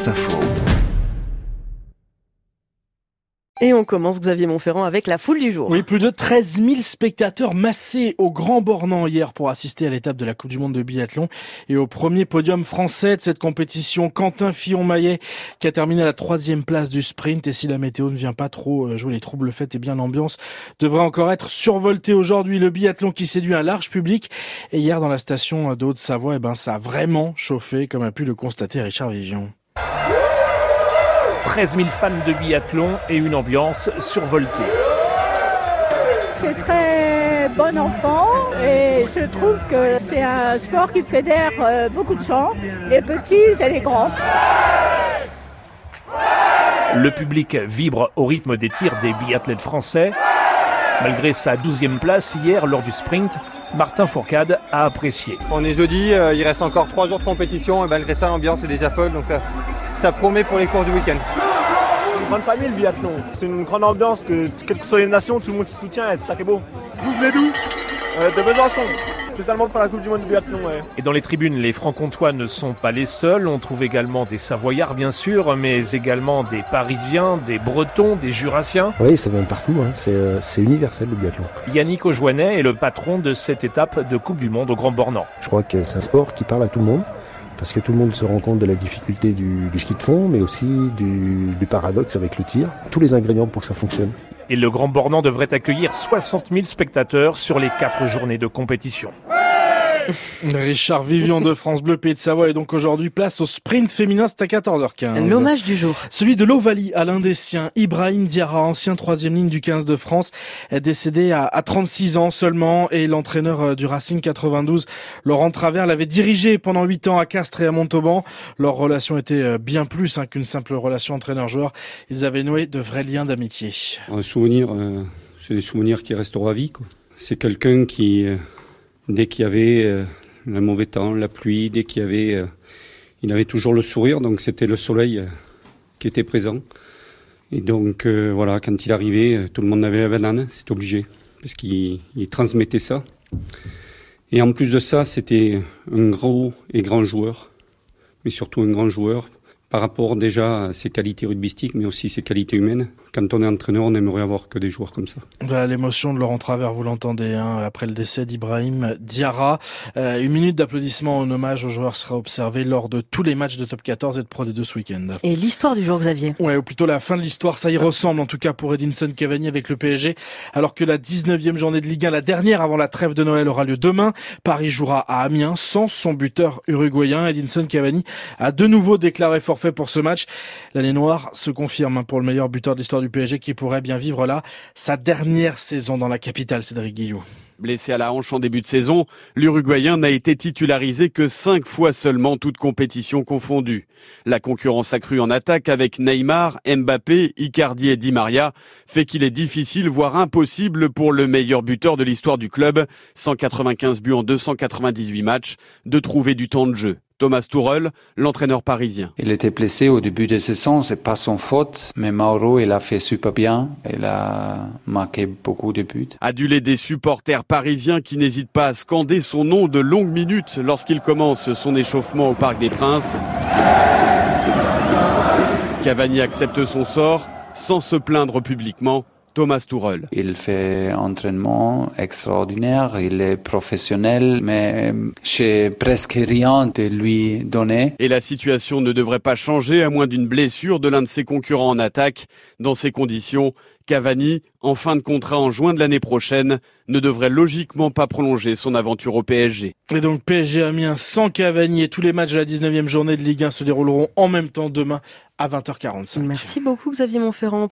France Info. Et on commence, Xavier Montferrand, avec la foule du jour. Oui, plus de 13 000 spectateurs massés au Grand Bornand hier pour assister à l'étape de la Coupe du Monde de biathlon et au premier podium français de cette compétition. Quentin Fillon-Maillet qui a terminé à la 3e place du sprint. Et si la météo ne vient pas trop jouer les troubles faits, et bien l'ambiance devrait encore être survoltée aujourd'hui. Le biathlon qui séduit un large public. Et hier dans la station de Haute-Savoie, ça a vraiment chauffé, comme a pu le constater Richard Vivion. 13 000 fans de biathlon et une ambiance survoltée. C'est très bon enfant et je trouve que c'est un sport qui fédère beaucoup de gens, les petits et les grands. Le public vibre au rythme des tirs des biathlètes français. Malgré sa 12e place hier lors du sprint, Martin Fourcade a apprécié. On est jeudi, il reste encore 3 jours de compétition et malgré ça l'ambiance est déjà folle, donc ça promet pour les courses du week-end. C'est une grande famille le biathlon, c'est une grande ambiance que quelles que soient les nations, tout le monde se soutient et c'est ça qui est beau. Vous venez d'où De Besançon, spécialement pour la Coupe du Monde de biathlon. Ouais. Et dans les tribunes, les Franc-Comtois ne sont pas les seuls, on trouve également des Savoyards bien sûr, mais également des Parisiens, des Bretons, des Jurassiens. Oui, ça vient partout, c'est universel le biathlon. Yannick Aujoinet est le patron de cette étape de Coupe du Monde au Grand Bornand. Je crois que c'est un sport qui parle à tout le monde. Parce que tout le monde se rend compte de la difficulté du ski de fond, mais aussi du paradoxe avec le tir. Tous les ingrédients pour que ça fonctionne. Et le Grand Bornand devrait accueillir 60 000 spectateurs sur les 4 journées de compétition. Richard Vivion de France Bleu Pays de Savoie et donc aujourd'hui place au sprint féminin, c'est à 14h15. L'hommage du jour. Celui de l'Ovalie à l'un des siens, Ibrahim Diarra, ancien 3e ligne du 15 de France, est décédé à 36 ans seulement et l'entraîneur du Racing 92, Laurent Travers, l'avait dirigé pendant 8 ans à Castres et à Montauban. Leur relation était bien plus qu'une simple relation entraîneur-joueur. Ils avaient noué de vrais liens d'amitié. Un souvenir, c'est des souvenirs qui resteront à vie, quoi. C'est quelqu'un qui... Dès qu'il y avait le mauvais temps, la pluie, dès qu'il y avait... il avait toujours le sourire, donc c'était le soleil qui était présent. Et donc voilà, quand il arrivait, tout le monde avait la banane, c'est obligé, parce qu'il transmettait ça. Et en plus de ça, c'était un gros et grand joueur, mais surtout un grand joueur, par rapport déjà à ses qualités rugbystiques, mais aussi ses qualités humaines. Quand on est entraîneur, on aimerait avoir que des joueurs comme ça. Voilà l'émotion de Laurent Travers, vous l'entendez, après le décès d'Ibrahim Diarra. Une minute d'applaudissement en hommage aux joueurs sera observée lors de tous les matchs de Top 14 et de Pro D2 ce week-end. Et l'histoire du jour, Xavier? Ouais, ou plutôt la fin de l'histoire, ça y ressemble en tout cas pour Edinson Cavani avec le PSG, alors que la 19e journée de Ligue 1, la dernière avant la trêve de Noël, aura lieu demain. Paris jouera à Amiens sans son buteur uruguayen. Edinson Cavani a de nouveau déclaré forfait pour ce match. L'année noire se confirme pour le meilleur buteur de l'histoire du PSG qui pourrait bien vivre là sa dernière saison dans la capitale, Cédric Guillou. Blessé à la hanche en début de saison, l'Uruguayen n'a été titularisé que 5 fois seulement, toutes compétitions confondues. La concurrence accrue en attaque avec Neymar, Mbappé, Icardi et Di Maria fait qu'il est difficile, voire impossible pour le meilleur buteur de l'histoire du club, 195 buts en 298 matchs, de trouver du temps de jeu. Thomas Tuchel, l'entraîneur parisien. Il était blessé au début de saison, c'est pas son faute, mais Mauro, il a fait super bien, il a marqué beaucoup de buts. Adulé des supporters parisiens qui n'hésitent pas à scander son nom de longues minutes lorsqu'il commence son échauffement au Parc des Princes. Cavani accepte son sort sans se plaindre publiquement. Thomas Tuchel. Il fait un entraînement extraordinaire, il est professionnel, mais j'ai presque rien de lui donner. Et la situation ne devrait pas changer à moins d'une blessure de l'un de ses concurrents en attaque. Dans ces conditions, Cavani, en fin de contrat en juin de l'année prochaine, ne devrait logiquement pas prolonger son aventure au PSG. Et donc PSG Amiens sans Cavani et tous les matchs de la 19e journée de Ligue 1 se dérouleront en même temps demain à 20h45. Merci beaucoup Xavier Montferrand.